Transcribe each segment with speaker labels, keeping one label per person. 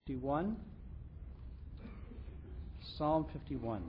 Speaker 1: 51. Psalm 51.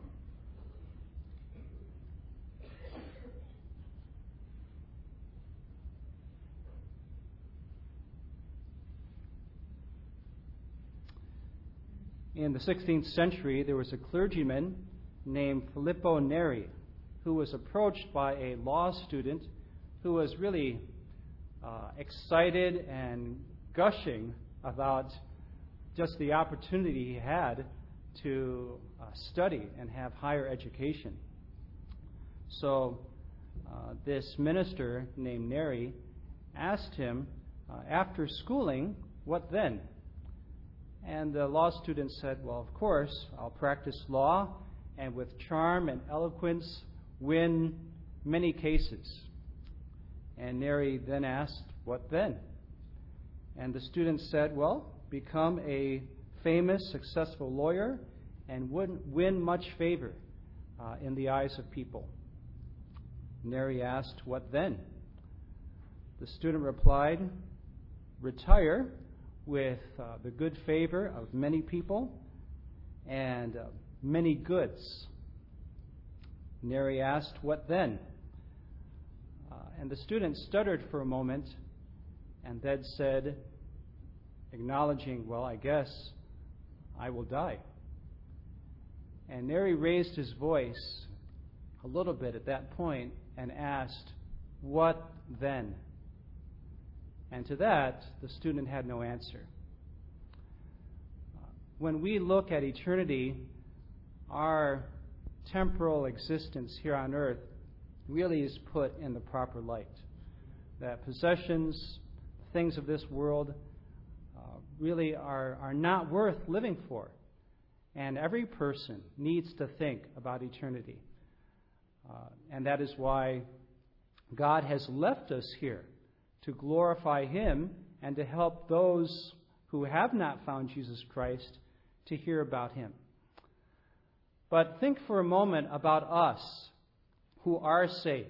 Speaker 1: In the 16th century, there was a clergyman named Filippo Neri who was approached by a law student who was really excited and gushing about just the opportunity he had to study and have higher education. So this minister named Neri asked him, after schooling, what then? And the law student said, well, of course, I'll practice law and with charm and eloquence win many cases. And Neri then asked, what then? And the student said, well, become a famous, successful lawyer and win much favor in the eyes of people. Neri asked, what then? The student replied, retire with the good favor of many people and many goods. Neri asked, what then? And the student stuttered for a moment and then said, acknowledging, well, I guess I will die. And Neri raised his voice a little bit at that point and asked, what then? And to that, the student had no answer. When we look at eternity, our temporal existence here on earth really is put in the proper light. That possessions, things of this world, really are not worth living for. And every person needs to think about eternity. And that is why God has left us here, to glorify Him and to help those who have not found Jesus Christ to hear about Him. But think for a moment about us who are saved.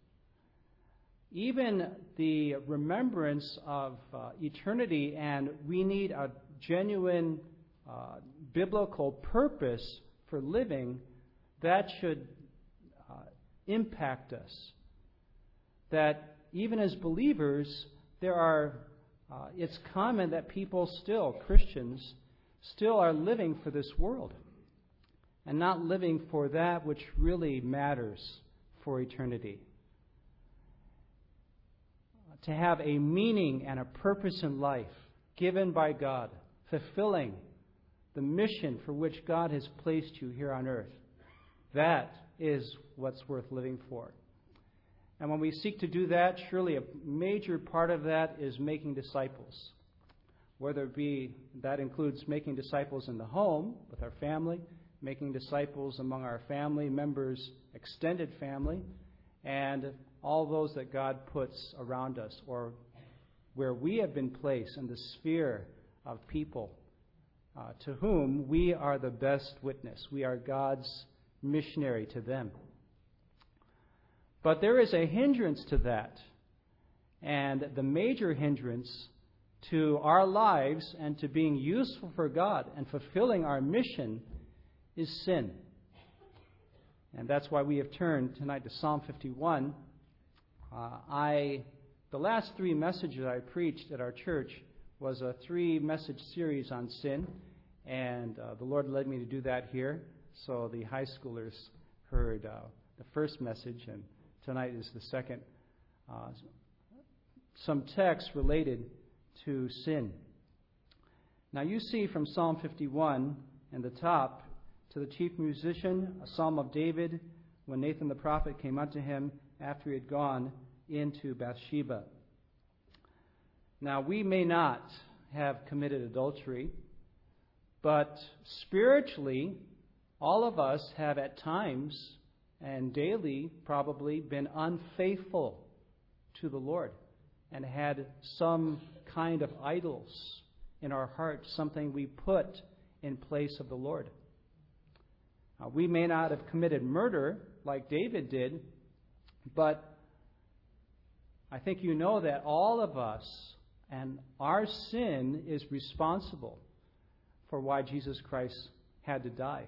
Speaker 1: Even the remembrance of eternity, and we need a genuine biblical purpose for living, that should impact us. That even as believers, it's common that people still, Christians, still are living for this world and not living for that which really matters for eternity. To have a meaning and a purpose in life given by God, fulfilling the mission for which God has placed you here on earth, that is what's worth living for. And when we seek to do that, surely a major part of that is making disciples. Whether it be, that includes making disciples in the home with our family, making disciples among our family members, extended family, and all those that God puts around us, or where we have been placed in the sphere of people to whom we are the best witness. We are God's missionary to them. But there is a hindrance to that. And the major hindrance to our lives and to being useful for God and fulfilling our mission is sin. And that's why we have turned tonight to Psalm 51. The last 3 messages I preached at our church was a 3-message series on sin. And the Lord led me to do that here. So the high schoolers heard the first message, and tonight is the second. Some text related to sin. Now you see from Psalm 51 in the top, to the chief musician, a psalm of David, when Nathan the prophet came unto him after he had gone into Bathsheba. Now we may not have committed adultery, but spiritually, all of us have at times and daily probably been unfaithful to the Lord and had some kind of idols in our hearts, something we put in place of the Lord. We may not have committed murder like David did, but I think you know that all of us and our sin is responsible for why Jesus Christ had to die.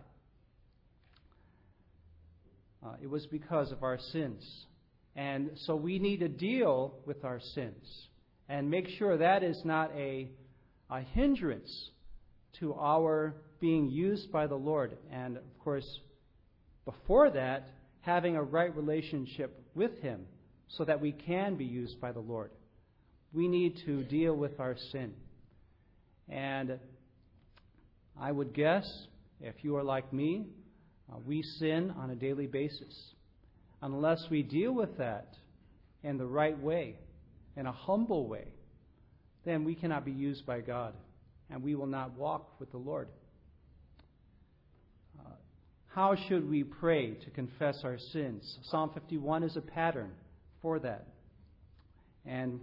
Speaker 1: It was because of our sins. And so we need to deal with our sins and make sure that is not a hindrance to our being used by the Lord. And, of course, before that, having a right relationship with Him so that we can be used by the Lord. We need to deal with our sin. And I would guess, if you are like me, we sin on a daily basis. Unless we deal with that in the right way, in a humble way, then we cannot be used by God, and we will not walk with the Lord. How should we pray to confess our sins? Psalm 51 is a pattern for that. And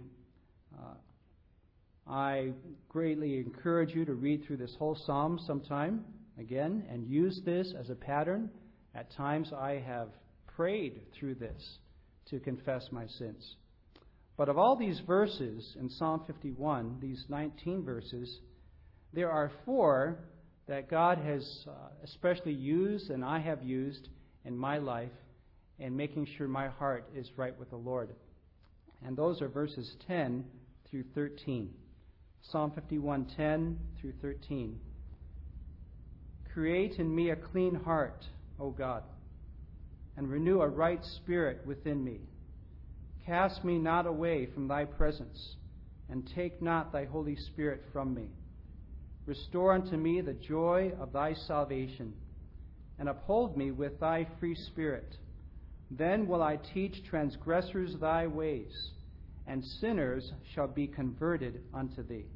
Speaker 1: I greatly encourage you to read through this whole psalm sometime again and use this as a pattern. At times I have prayed through this to confess my sins. But of all these verses in Psalm 51, these 19 verses, there are 4 that God has especially used and I have used in my life in making sure my heart is right with the Lord. And those are verses 10 through 13. Psalm 51, 10 through 13. Create in me a clean heart, O God, and renew a right spirit within me. Cast me not away from thy presence, and take not thy Holy Spirit from me. Restore unto me the joy of thy salvation, and uphold me with thy free spirit. Then will I teach transgressors thy ways, and sinners shall be converted unto thee.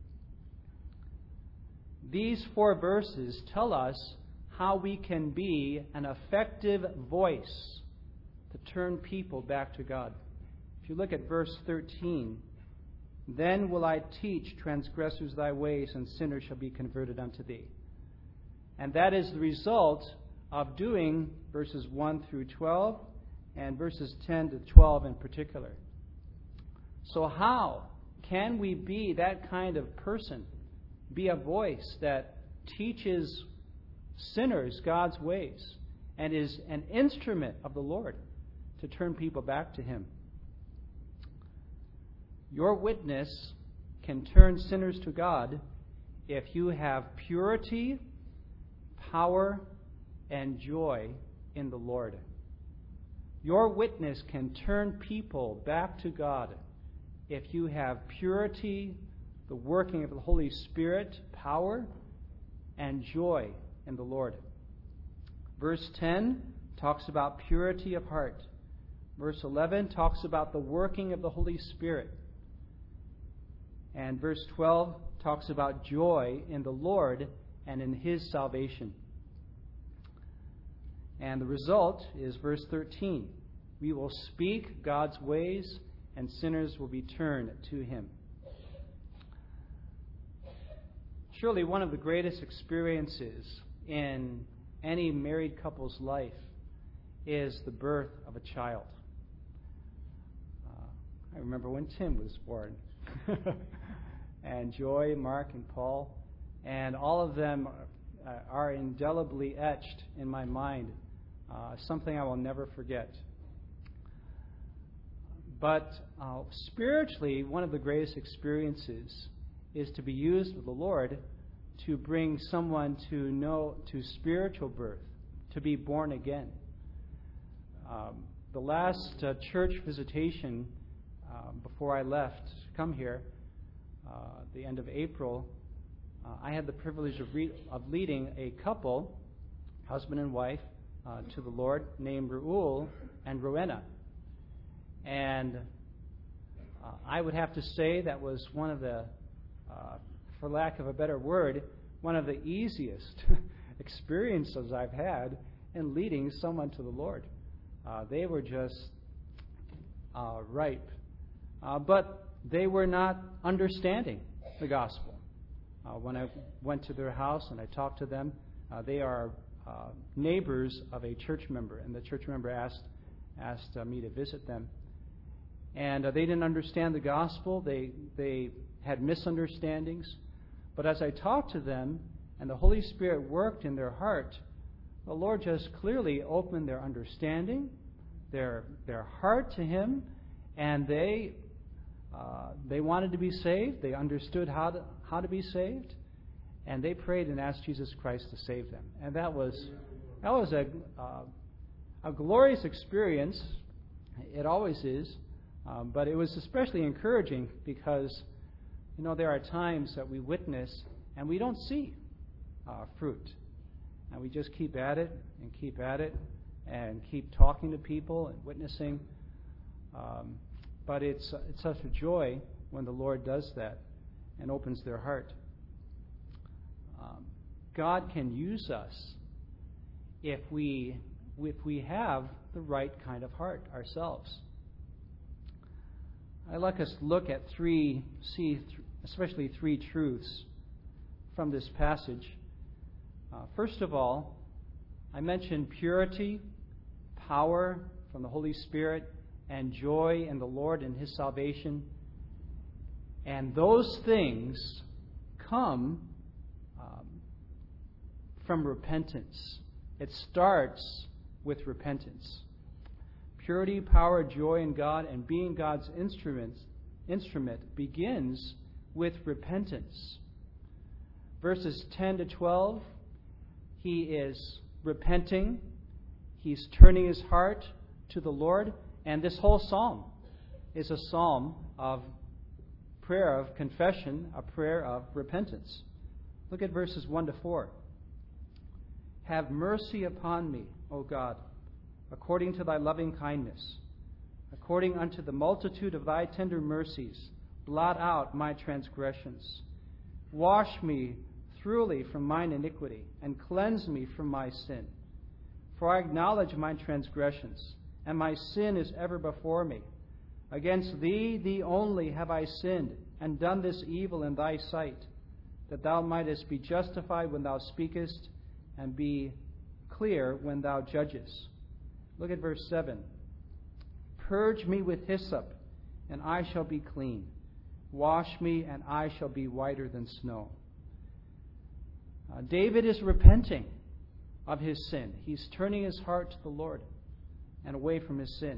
Speaker 1: These 4 verses tell us how we can be an effective voice to turn people back to God. If you look at verse 13, then will I teach transgressors thy ways, and sinners shall be converted unto thee. And that is the result of doing verses 1 through 12 and verses 10 to 12 in particular. So how can we be that kind of person, be a voice that teaches sinners God's ways and is an instrument of the Lord to turn people back to Him? Your witness can turn sinners to God if you have purity, power, and joy in the Lord. Your witness can turn people back to God if you have purity, the working of the Holy Spirit, power, and joy in the Lord. Verse 10 talks about purity of heart. Verse 11 talks about the working of the Holy Spirit. And verse 12 talks about joy in the Lord and in His salvation. And the result is verse 13. We will speak God's ways, and sinners will be turned to Him. Surely one of the greatest experiences in any married couple's life is the birth of a child. I remember when Tim was born. And Joy, Mark, and Paul. And all of them are indelibly etched in my mind. Something I will never forget. But spiritually, one of the greatest experiences is to be used with the Lord to bring someone to spiritual birth, to be born again. The last church visitation before I left to come here, the end of April, I had the privilege of leading a couple, husband and wife, to the Lord, named Raul and Rowena. And I would have to say that was one of the, for lack of a better word, one of the easiest experiences I've had in leading someone to the Lord. They were just ripe. But they were not understanding the gospel. When I went to their house and I talked to them, they are neighbors of a church member, and the church member asked me to visit them. And they didn't understand the gospel. They had misunderstandings. But as I talked to them and the Holy Spirit worked in their heart, the Lord just clearly opened their understanding, their heart to Him, and they wanted to be saved. They understood how to be saved, and they prayed and asked Jesus Christ to save them. And that was a glorious experience. It always is, but it was especially encouraging because, there are times that we witness and we don't see fruit, and we just keep at it and keep at it and keep talking to people and witnessing. But it's such a joy when the Lord does that and opens their heart. God can use us if we have the right kind of heart ourselves. I'd like us to look at especially three truths from this passage. First of all, I mentioned purity, power from the Holy Spirit, and joy in the Lord and His salvation. And those things come from repentance. It starts with repentance. Purity, power, joy in God, and being God's instrument begins with repentance. Verses 10 to 12, he is repenting. He's turning his heart to the Lord. And this whole psalm is a psalm of prayer of confession, a prayer of repentance. Look at verses 1 to 4. Have mercy upon me, O God, according to thy loving kindness. According unto the multitude of thy tender mercies, blot out my transgressions. Wash me thoroughly from mine iniquity, and cleanse me from my sin. For I acknowledge my transgressions, and my sin is ever before me. Against thee, thee only, have I sinned, and done this evil in thy sight, that thou mightest be justified when thou speakest, and be clear when thou judgest. Look at verse 7. Purge me with hyssop, and I shall be clean. Wash me, and I shall be whiter than snow. David is repenting of his sin. He's turning his heart to the Lord and away from his sin.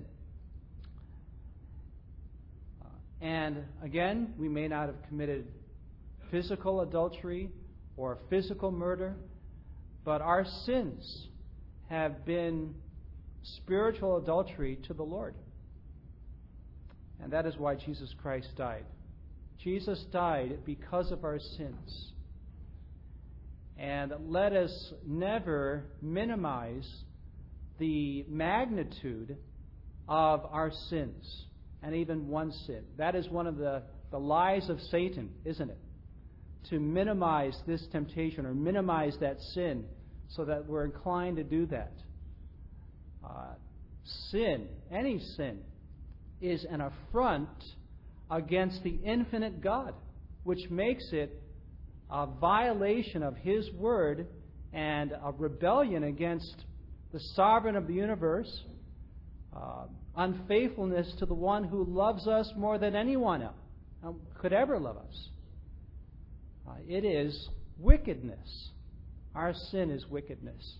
Speaker 1: And again, we may not have committed physical adultery or physical murder, but our sins have been spiritual adultery to the Lord. And that is why Jesus Christ died. Jesus died because of our sins. And let us never minimize the magnitude of our sins, and even one sin. That is one of the lies of Satan, isn't it? To minimize this temptation or minimize that sin so that we're inclined to do that. Sin, any sin, is an affront against the infinite God, which makes it a violation of His word and a rebellion against the sovereign of the universe, unfaithfulness to the one who loves us more than anyone else could ever love us. It is wickedness. Our sin is wickedness.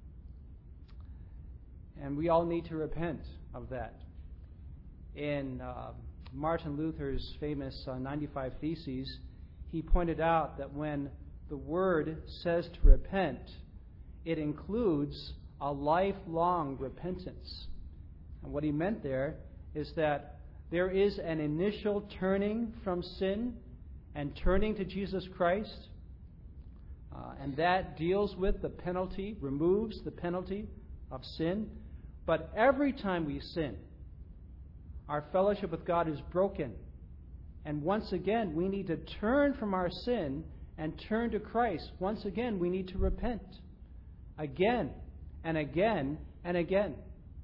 Speaker 1: And we all need to repent of that. In Martin Luther's famous 95 Theses, he pointed out that when the Word says to repent, it includes a lifelong repentance. And what he meant there is that there is an initial turning from sin and turning to Jesus Christ, and that deals with the penalty, removes the penalty of sin. But every time we sin, our fellowship with God is broken. And once again, we need to turn from our sin and turn to Christ. Once again, we need to repent. Again and again and again.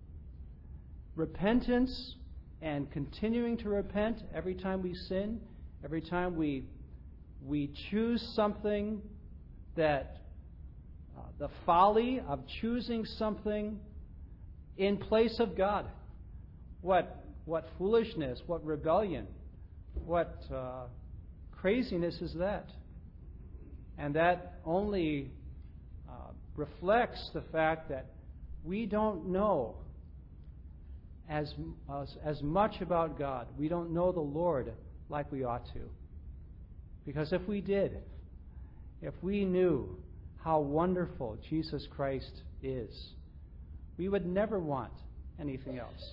Speaker 1: Repentance and continuing to repent every time we sin, every time we choose something that the folly of choosing something in place of God. What foolishness, what rebellion, what craziness is that? And that only reflects the fact that we don't know as much about God. We don't know the Lord like we ought to. Because if we did, if we knew how wonderful Jesus Christ is, we would never want anything else.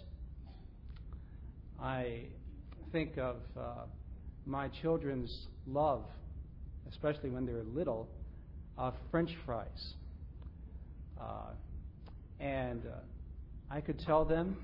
Speaker 1: I think of my children's love, especially when they're little, of French fries. And I could tell them,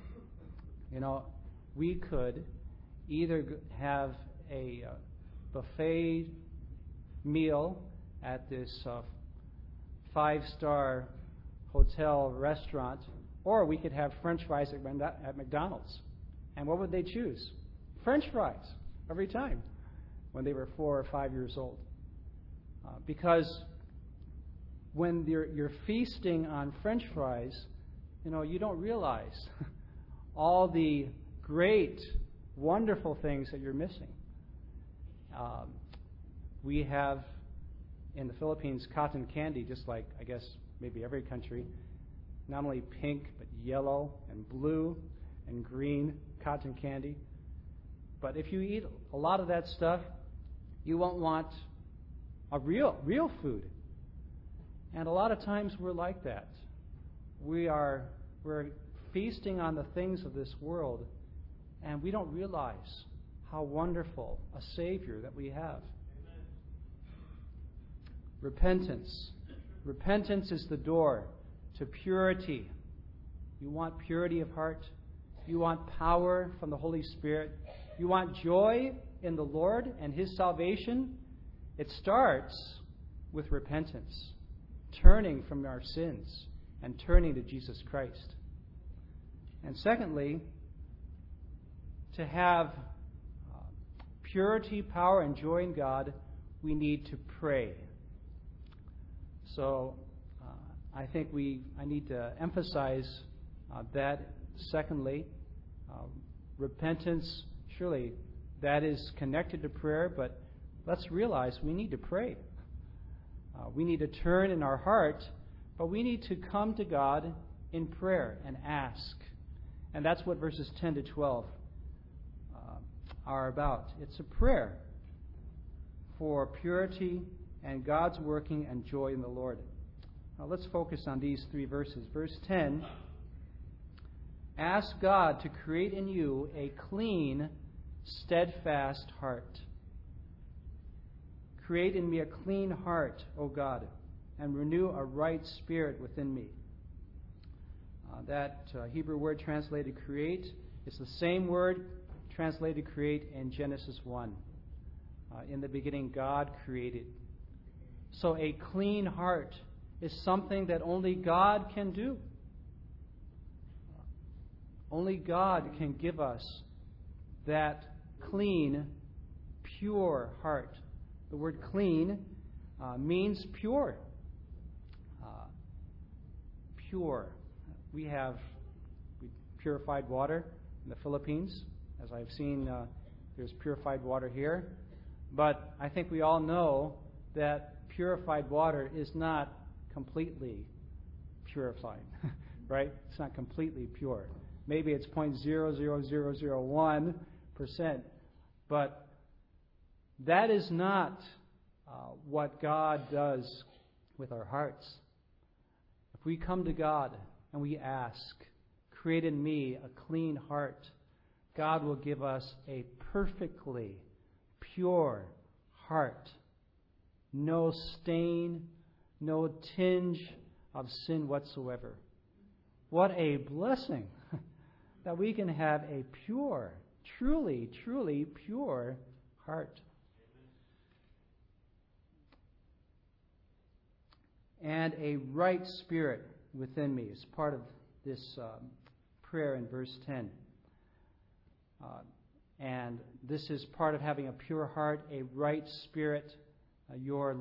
Speaker 1: we could either have a buffet meal at this 5-star hotel restaurant, or we could have French fries at McDonald's. And what would they choose? French fries every time when they were 4 or 5 years old. Because when you're feasting on French fries, you don't realize all the great, wonderful things that you're missing. We have in the Philippines cotton candy, just like I guess maybe every country. Not only pink, but yellow and blue and green cotton candy. But if you eat a lot of that stuff, you won't want a real food. And a lot of times we're like that. We're feasting on the things of this world, and we don't realize how wonderful a Savior that we have. Amen. Repentance. Repentance is the door to purity. You want purity of heart. You want power from the Holy Spirit. You want joy in the Lord and His salvation. It starts with repentance, turning from our sins and turning to Jesus Christ. And secondly, to have purity, power, and joy in God, we need to pray. So I think I need to emphasize that. Secondly, repentance, surely that is connected to prayer, but let's realize we need to pray. We need to turn in our heart, but we need to come to God in prayer and ask. And that's what verses 10 to 12 are about. It's a prayer for purity and God's working and joy in the Lord. Now let's focus on these 3 verses. Verse 10, ask God to create in you a clean, steadfast heart. Create in me a clean heart, O God, and renew a right spirit within me. That Hebrew word translated create is the same word translated create in Genesis 1. In the beginning, God created. So a clean heart is something that only God can do. Only God can give us that clean, pure heart. The word clean means pure. Pure. We have purified water in the Philippines. As I've seen, there's purified water here. But I think we all know that purified water is not completely purified, right? It's not completely pure. Maybe it's 0.00001%, but that is not what God does with our hearts. If we come to God and we ask, create in me a clean heart, God will give us a perfectly pure heart. No stain, no tinge of sin whatsoever. What a blessing that we can have a pure, truly, truly pure heart. And a right spirit within me is part of this prayer in verse 10. And this is part of having a pure heart, a right spirit. Your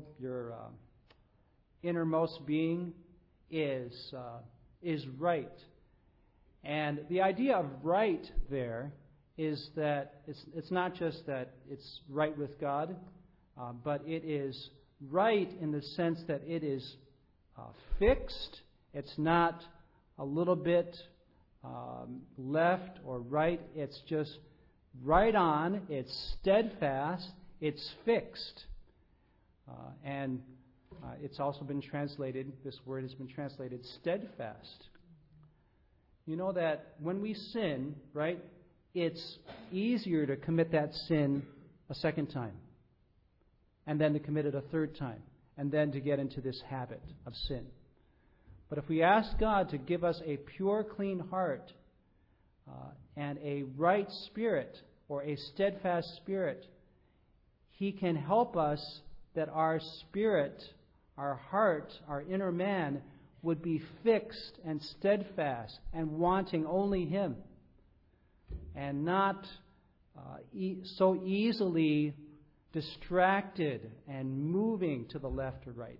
Speaker 1: innermost being is right. And the idea of right there is that it's not just that it's right with God, but it is right in the sense that it is fixed. It's not a little bit left or right. It's just right on. It's steadfast. It's fixed. And it's also been translated, this word has been translated steadfast. You know that when we sin, right, it's easier to commit that sin a second time, and then to commit it a third time, and then to get into this habit of sin. But if we ask God to give us a pure, clean heart and a right spirit or a steadfast spirit, He can help us that our spirit, our heart, our inner man would be fixed and steadfast and wanting only Him, and not so easily distracted and moving to the left or right.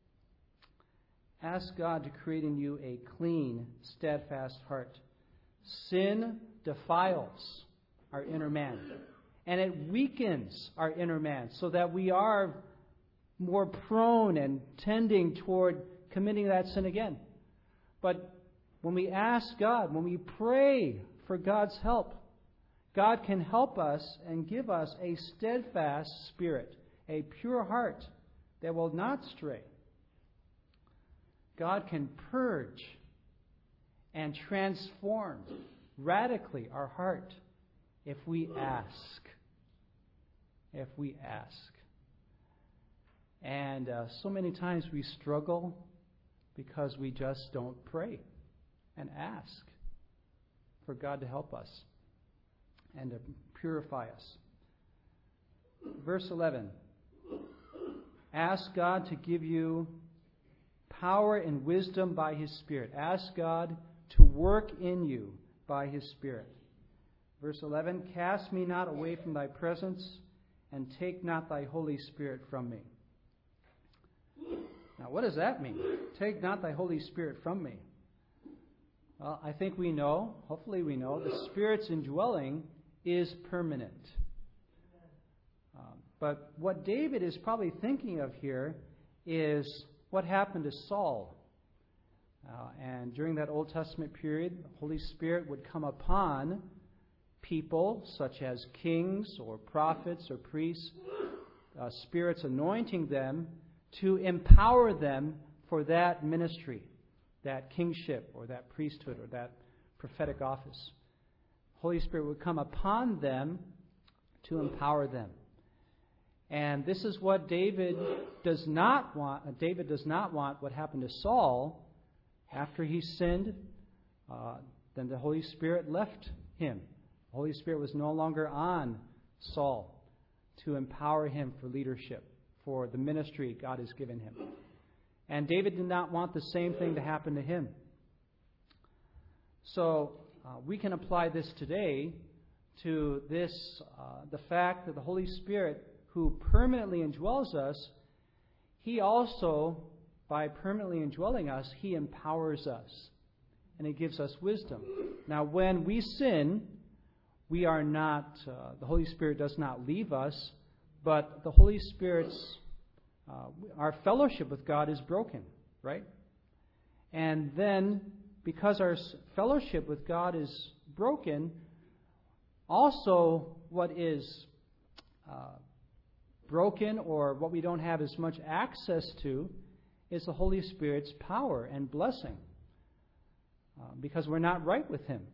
Speaker 1: Ask God to create in you a clean, steadfast heart. Sin defiles our inner man, and it weakens our inner man so that we are more prone and tending toward committing that sin again. But when we ask God, when we pray for God's help, God can help us and give us a steadfast spirit, a pure heart that will not stray. God can purge and transform radically our heart if we ask. If we ask. And so many times we struggle because we just don't pray and ask for God to help us and to purify us. Verse 11. Ask God to give you power and wisdom by His Spirit. Ask God to work in you by His Spirit. Verse 11. Cast me not away from thy presence, and take not thy Holy Spirit from me. Now, what does that mean? Take not thy Holy Spirit from me. Well, I think we know, hopefully we know, the Spirit's indwelling is permanent. But what David is probably thinking of here is what happened to Saul. And during that Old Testament period, the Holy Spirit would come upon people such as kings or prophets or priests, spirits anointing them to empower them for that ministry, that kingship or that priesthood or that prophetic office. Holy Spirit would come upon them to empower them. And this is what David does not want. David does not want what happened to Saul after he sinned. Then the Holy Spirit left him. The Holy Spirit was no longer on Saul to empower him for leadership, for the ministry God has given him. And David did not want the same thing to happen to him. So we can apply this today to this, the fact that the Holy Spirit, who permanently indwells us, He also, by permanently indwelling us, He empowers us. And He gives us wisdom. Now, when we sin, we are not, the Holy Spirit does not leave us, but the Holy Spirit's, our fellowship with God is broken, right? And then, because our fellowship with God is broken, also what is broken, or what we don't have as much access to, is the Holy Spirit's power and blessing, because we're not right with Him.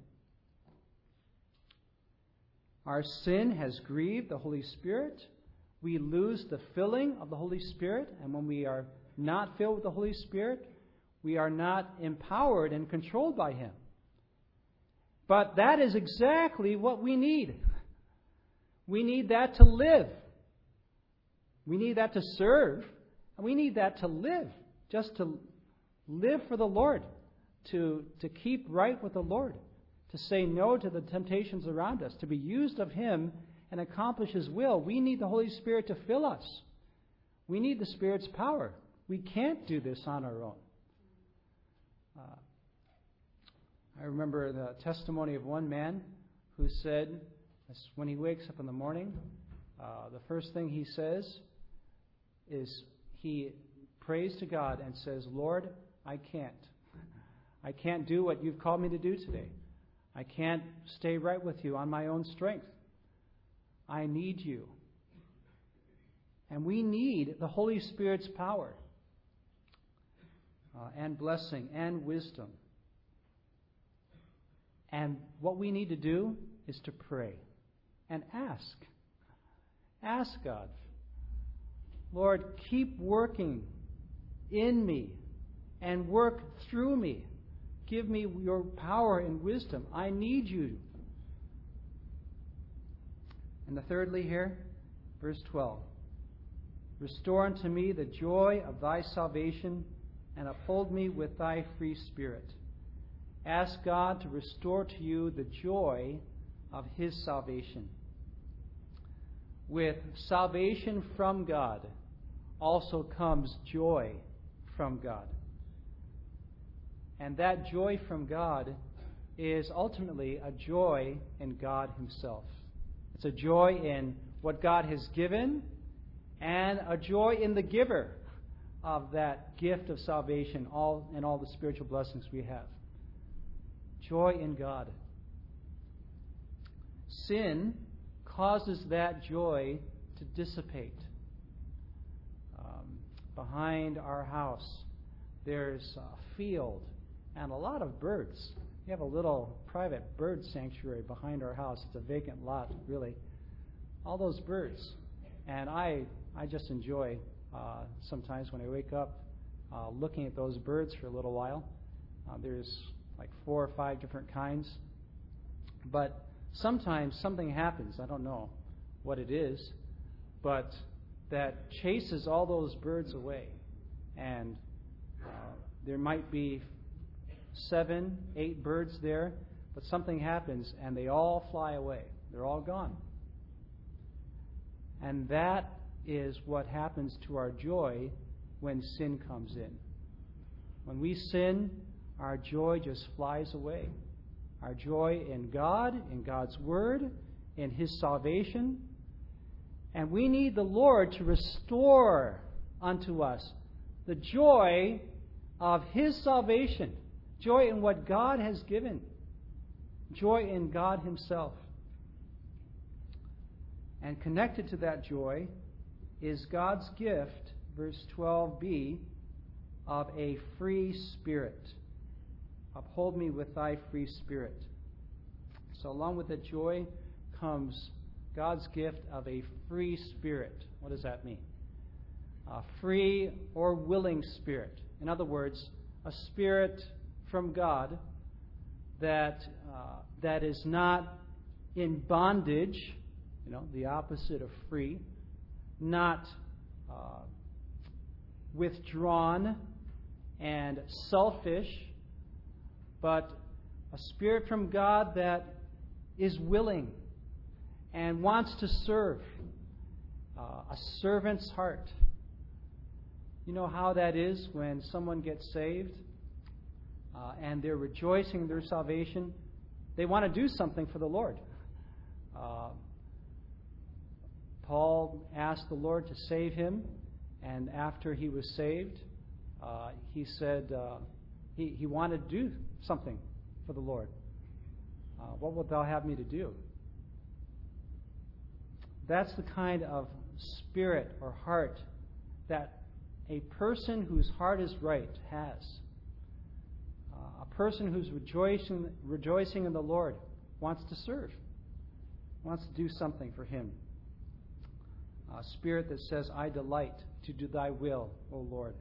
Speaker 1: Our sin has grieved the Holy Spirit. We lose the filling of the Holy Spirit, and when we are not filled with the Holy Spirit, we are not empowered and controlled by Him. But that is exactly what we need. We need that to live. We need that to serve. And we need that to live. Just to live for the Lord. To keep right with the Lord. To say no to the temptations around us. To be used of Him and accomplish His will. We need the Holy Spirit to fill us. We need the Spirit's power. We can't do this on our own. I remember the testimony of one man who said, when he wakes up in the morning, the first thing he says is he prays to God and says, Lord, I can't. I can't do what you've called me to do today. I can't stay right with you on my own strength. I need you. And we need the Holy Spirit's power and blessing and wisdom. And what we need to do is to pray and ask. Ask God, Lord, keep working in me and work through me. Give me your power and wisdom. I need you. And the thirdly here, verse 12. Restore unto me the joy of thy salvation and uphold me with thy free spirit. Ask God to restore to you the joy of his salvation. With salvation from God also comes joy from God. And that joy from God is ultimately a joy in God himself. It's a joy in what God has given and a joy in the giver of that gift of salvation, all the spiritual blessings we have. Joy in God. Sin causes that joy to dissipate. Behind our house, there's a field and a lot of birds. We have a little private bird sanctuary behind our house. It's a vacant lot, really. All those birds. And I just enjoy sometimes when I wake up looking at those birds for a little while. There's like 4 or 5 different kinds. But sometimes something happens. I don't know what it is, but that chases all those birds away. And there might be 7, 8 birds there, but something happens and they all fly away. They're all gone. And that is what happens to our joy when sin comes in. When we sin, our joy just flies away. Our joy in God, in God's Word, in his salvation. And we need the Lord to restore unto us the joy of his salvation. Joy in what God has given. Joy in God himself. And connected to that joy is God's gift, verse 12b, of a free spirit. Uphold me with thy free spirit. So along with the joy comes God's gift of a free spirit. What does that mean? A free or willing spirit. In other words, a spirit from God that is not in bondage, the opposite of free, not withdrawn and selfish, but a spirit from God that is willing and wants to serve, a servant's heart. You know how that is when someone gets saved and they're rejoicing in their salvation. They want to do something for the Lord. Paul asked the Lord to save him, and after he was saved, he said he wanted to do something for the Lord. What wilt thou have me to do? That's the kind of spirit or heart that a person whose heart is right has. A person who's rejoicing in the Lord wants to serve, wants to do something for him. A spirit that says, I delight to do thy will, O Lord.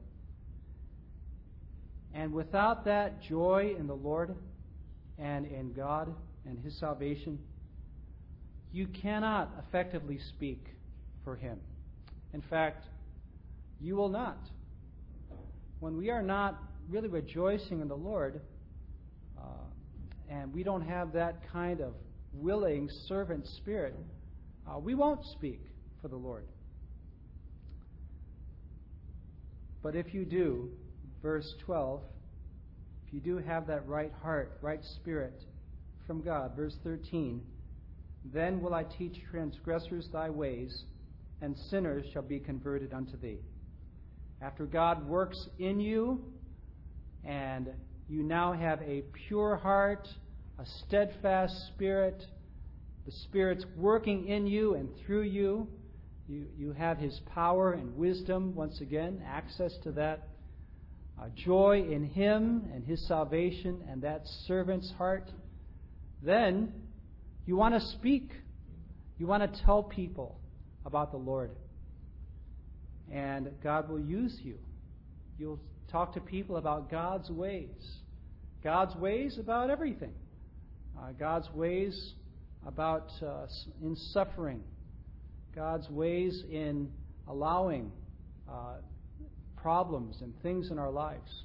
Speaker 1: And without that joy in the Lord and in God and his salvation, you cannot effectively speak for him. In fact, you will not. When we are not really rejoicing in the Lord, and we don't have that kind of willing servant spirit, we won't speak for the Lord. But if you do, verse 12, if you do have that right heart, right spirit from God, verse 13, then will I teach transgressors thy ways, and sinners shall be converted unto thee. after God works in you and you now have a pure heart, a steadfast spirit, the Spirit's working in you and through you, you have His power and wisdom, once again, access to that joy in Him and His salvation and that servant's heart, then you want to speak. You want to tell people about the Lord. And God will use you. You'll talk to people about God's ways. God's ways about everything. God's ways about in suffering. God's ways in allowing problems and things in our lives.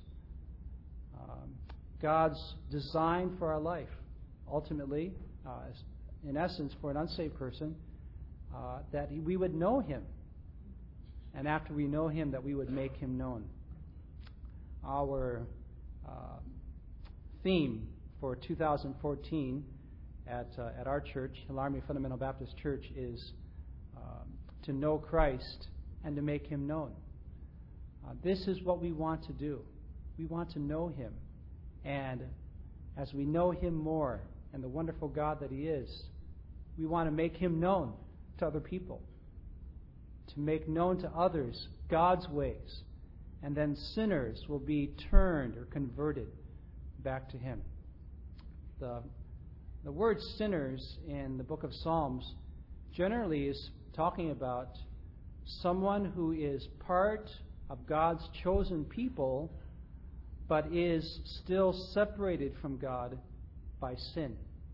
Speaker 1: God's design for our life. Ultimately, in essence, for an unsaved person, that we would know Him. And after we know Him, that we would make Him known. Our theme for 2014 at our church, Hill Army Fundamental Baptist Church, is to know Christ and to make Him known. This is what we want to do. We want to know Him. And as we know Him more and the wonderful God that He is, we want to make Him known to other people. To make known to others God's ways. And then sinners will be turned or converted back to Him. The word sinners in the book of Psalms generally is talking about someone who is part of God's chosen people, but is still separated from God by sin.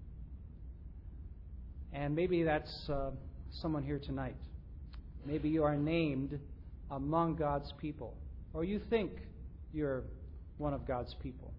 Speaker 1: And maybe that's someone here tonight. Maybe you are named among God's people, or you think you're one of God's people.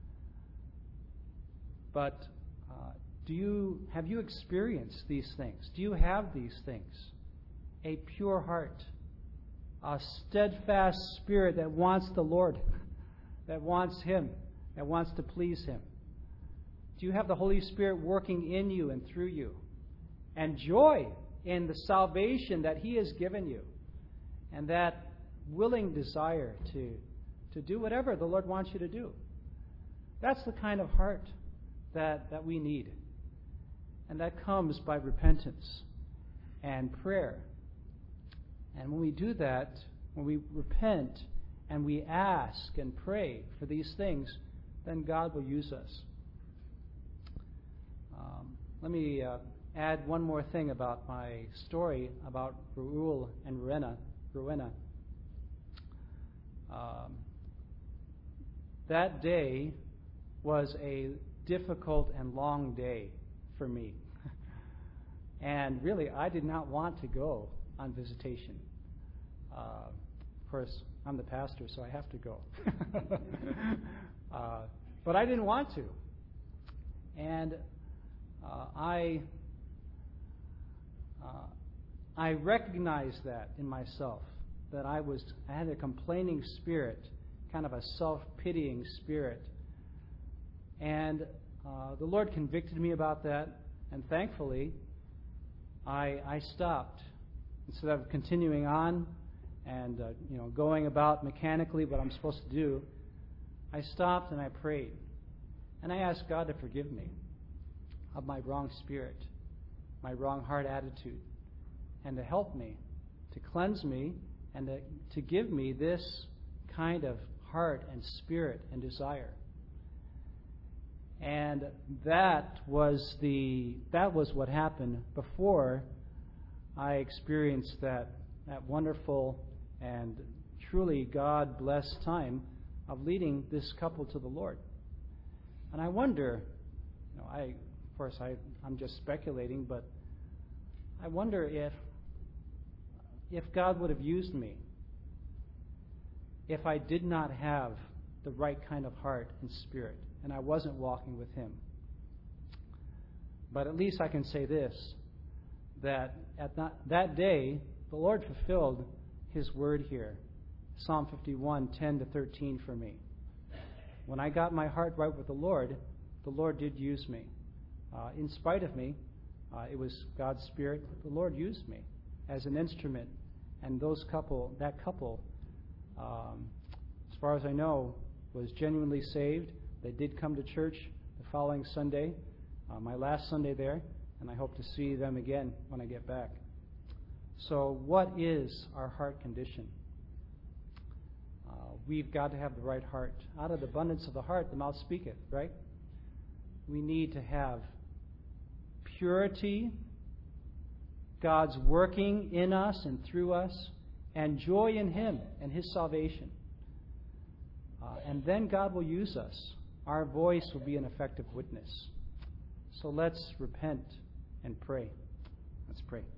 Speaker 1: But have you experienced these things? Do you have these things? A pure heart, a steadfast spirit that wants the Lord, that wants Him, that wants to please Him. Do you have the Holy Spirit working in you and through you? And joy in the salvation that He has given you, and that willing desire to do whatever the Lord wants you to do. That's the kind of heart that we need. And that comes by repentance and prayer. And when we do that, when we repent and we ask and pray for these things, then God will use us. Let me add one more thing about my story about Raul and Rowena. That day was a difficult and long day for me. And really, I did not want to go on visitation. Of course, I'm the pastor, so I have to go. But I didn't want to. And I recognized that in myself, that I had a complaining spirit, kind of a self-pitying spirit. And the Lord convicted me about that, and thankfully, I stopped. Instead of continuing on and going about mechanically what I'm supposed to do, I stopped and I prayed. And I asked God to forgive me of my wrong spirit, my wrong heart attitude, and to help me, to cleanse me, and to give me this kind of heart and spirit and desire. And that was what happened before I experienced that wonderful and truly God-blessed time of leading this couple to the Lord. And I wonder, I'm just speculating, but I wonder if God would have used me if I did not have the right kind of heart and spirit, and I wasn't walking with Him. But at least I can say this, that that day, the Lord fulfilled His word here. Psalm 51, 10-13 for me. When I got my heart right with the Lord did use me. In spite of me, it was God's Spirit. The Lord used me as an instrument, and that couple as far as I know, was genuinely saved. They did come to church the following Sunday, my last Sunday there, and I hope to see them again when I get back. So what is our heart condition? We've got to have the right heart. Out of the abundance of the heart, the mouth speaketh, right? We need to have purity, God's working in us and through us, and joy in Him and His salvation. And then God will use us. Our voice will be an effective witness. So let's repent and pray. Let's pray.